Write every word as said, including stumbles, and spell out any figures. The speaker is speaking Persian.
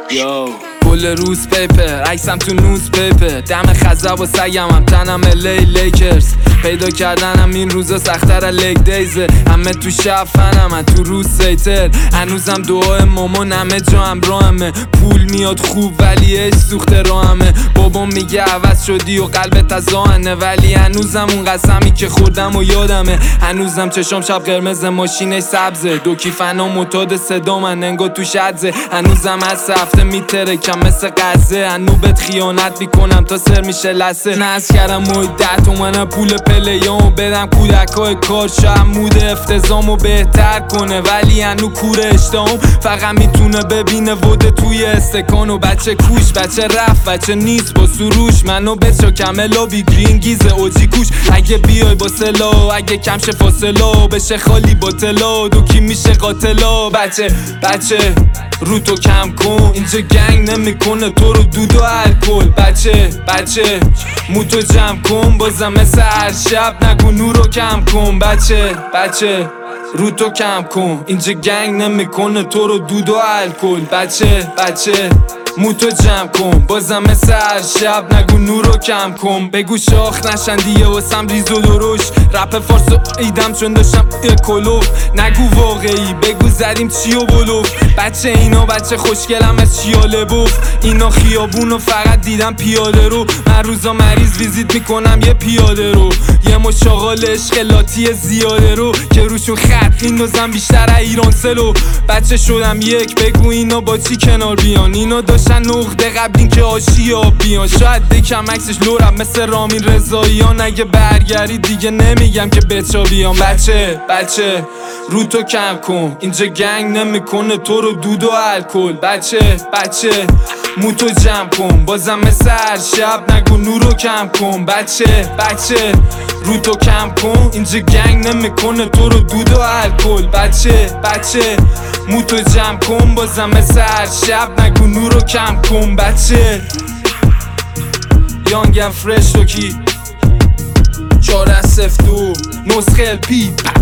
یو کل روز پیپر عکسم تو نوز پیپر دم خزب و سگم هم تنم لی لیکرز پیدا کردنم این روزا سختر لگ دیزه همه تو شب فنم من تو روز سیتر هنوزم دعای مامان همه جا هم راهمه پول میاد خوب ولی اش سوخته راهمه بابام میگه عوض شدی و قلبت از آهنه ولی هنوزم اون قسمی که خوردم و یادمه هنوزم چشام شب قرمز ماشینش سبزه دو کیفنا متاد صدا من انگا تو شدزه هنوزم از هفته میترکم مثل قزه هنو بهت خیانت میکنم تا سر میشه لسه نز کردم مدت و منم پول پلیامو بدم کودکای کار شاید مود افتضامو بهتر کنه ولی هنو کوره اشتهام فقط میتونه ببینه وده توی استکانو بچه کوش بچه رفت بچه نیست با سروش منو بچه کملا بی گرینگیزه اوجی کوش اگه بیای با سلا اگه کمشه فاصلا بشه خالی با تلا دوکی میشه قاتلا بچه بچه رو تو کم کن اینجا گنگ نمیکنه تو رو دود و الکل بچه بچه موتو جمع کن بازم مثل هر شب نگو نورو کم کن بچه بچه رو تو کم کن اینجا گنگ نمیکنه تو رو دود و الکل بچه بچه موتو جمع کن بازم مثل هر شب نگو نورو کم کن بگو شاخ نشن دیگه واسم ریز و درش رپ فارسو ایدم چون داشتم اکولو نگو واقعی بگو زدیم چی و بلوف بچه اینا بچه خوشگلم از چیاله بوف اینا خیابونو فقط دیدم پیاده رو من روزا مریض ویزیت میکنم یه پیاده رو یه مشاغال اشغالاتی زیاده رو که روشون خط میندازم بیشتر ایران سلو بچه شدم یک بگو اینا با چی کنار بیان اینا داشتن نقده قبل این که آشیا بیان شاید دکم عکسش لورم مثل رامین رضاییان اگه برگردی دیگه نمیگم که بچا بیان بچه بچه رو تو کم کن اینجا گنگ نمیکنه تو رو دود و الکل بچه بچه موتو جمع کن بازم مثل هر شب نگو نورو کم کن بچه بچه رو تو کم کن اینجا گنگ نمیکنه تو رو دود و الکل بچه بچه موتو جمع کن بازم مثل هر شب نگو نورو کم کن بچه یانگم فرش تو کی چار از سفت دو نسخه الپی